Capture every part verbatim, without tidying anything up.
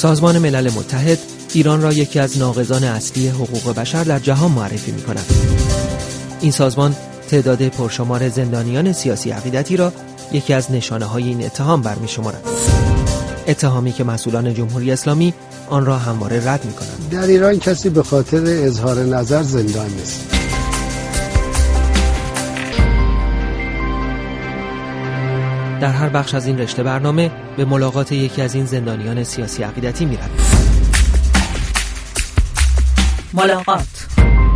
سازمان ملل متحد ایران را یکی از ناقضان اصلی حقوق بشر در جهان معرفی می‌کند. این سازمان تعداد پرشمار زندانیان سیاسی عقیدتی را یکی از نشانه‌های این اتهام برمی‌شمارد. اتهامی که مسئولان جمهوری اسلامی آن را همواره رد می‌کنند. در ایران کسی به خاطر اظهار نظر زندان نیست. در هر بخش از این رشته برنامه به ملاقات یکی از این زندانیان سیاسی عقیدتی می‌رویم. ملاقات.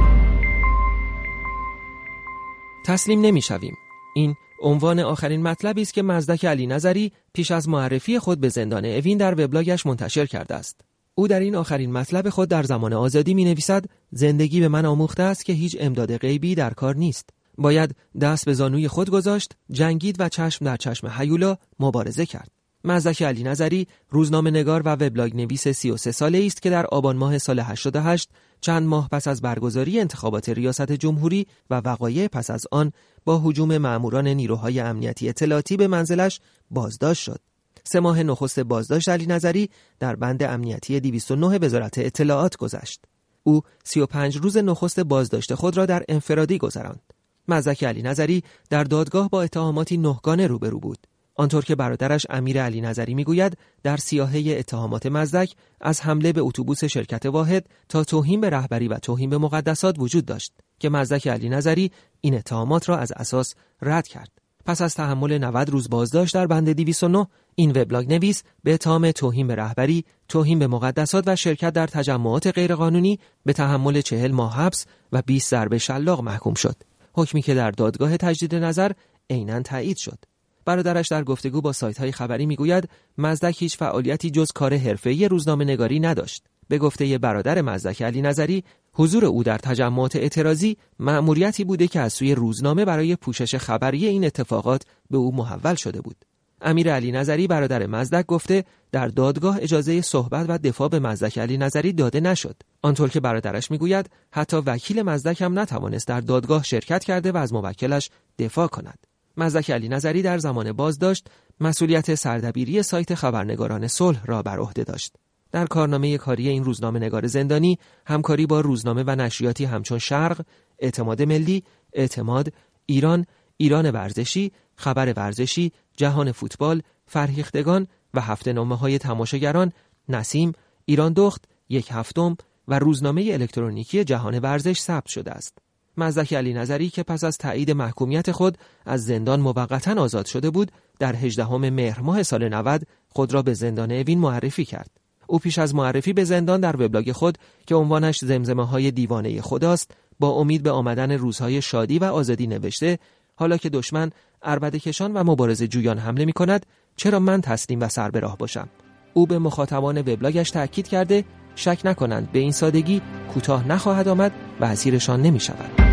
تسلیم نمی‌شویم. این عنوان آخرین مطلبی است که مزدک علی نظری پیش از معرفی خود به زندان اوین در وبلاگش منتشر کرده است. او در این آخرین مطلب خود در زمان آزادی می‌نویسد: زندگی به من آموخته است که هیچ امداد غیبی در کار نیست. باید دست به زانوی خود گذاشت، جنگید و چشم در چشم هیولا مبارزه کرد. مزدک علی نظری روزنامه‌نگار و وبلاگ نویس سی و سه ساله است که در آبان ماه سال هشتاد و هشت چند ماه پس از برگزاری انتخابات ریاست جمهوری و وقایع پس از آن با هجوم ماموران نیروهای امنیتی اطلاعاتی به منزلش بازداشت شد. سه ماه نخست بازداشت علی نظری در بند امنیتی دویست و نه وزارت اطلاعات گذشت. او سی و پنج روز نخست بازداشت خود را در انفرادی گذراند. مزدک علی نظری در دادگاه با اتهاماتی نهگانه روبرو بود. آنطور که برادرش امیر علی نظری میگوید در سیاهه اتهامات مزدک از حمله به اتوبوس شرکت واحد تا توهین به رهبری و توهین به مقدسات وجود داشت که مزدک علی نظری این اتهامات را از اساس رد کرد. پس از تحمل نود روز بازداشت در بند دویست و نه این وبلاگ نویس به اتهام توهین به رهبری، توهین به مقدسات و شرکت در تجمعات غیرقانونی به تحمل چهل ماه حبس و بیست ضرب شلاق محکوم شد. حکمی که در دادگاه تجدید نظر عیناً تایید شد. برادرش در گفتگو با سایت‌های خبری میگوید مزدک هیچ فعالیتی جز کار حرفه‌ای روزنامه‌نگاری نداشت. به گفته برادر مزدک علی نظری، حضور او در تجمعات اعتراضی مأموریتی بوده که از سوی روزنامه برای پوشش خبری این اتفاقات به او محول شده بود. امیر علی نظری برادر مزدک گفته در دادگاه اجازه صحبت و دفاع به مزدک علی نظری داده نشد. آنطور که برادرش میگوید حتی وکیل مزدک هم نتوانست در دادگاه شرکت کرده و از موکلش دفاع کند. مزدک علی نظری در زمان بازداشت مسئولیت سردبیری سایت خبرنگاران صلح را بر عهده داشت. در کارنامه کاری این روزنامه‌نگار زندانی همکاری با روزنامه و نشریاتی همچون شرق، اعتماد ملی، اعتماد، ایران، ایران ورزشی، خبر ورزشی، جهان فوتبال، فرهیختگان و هفته‌نامه‌های تماشاگران، نسیم، ایران دخت، یک هفتم و روزنامه الکترونیکی جهان ورزش ثبت شده است. مزدک علی نظری که پس از تایید محکومیت خود از زندان موقتاً آزاد شده بود، در هجدهم مهر ماه سال نود خود را به زندان اوین معرفی کرد. او پیش از معرفی به زندان در وبلاگ خود که عنوانش زمزمه‌های دیوانه خداست، با امید به آمدن روزهای شادی و آزادی نوشته: حالا که دشمن عربده کشان و مبارزه جویان حمله می کند، چرا من تسلیم و سر به راه باشم؟ او به مخاطبان وبلاگش تأکید کرده شک نکنند به این سادگی کوتاه نخواهد آمد و اسیرشان نمی شود.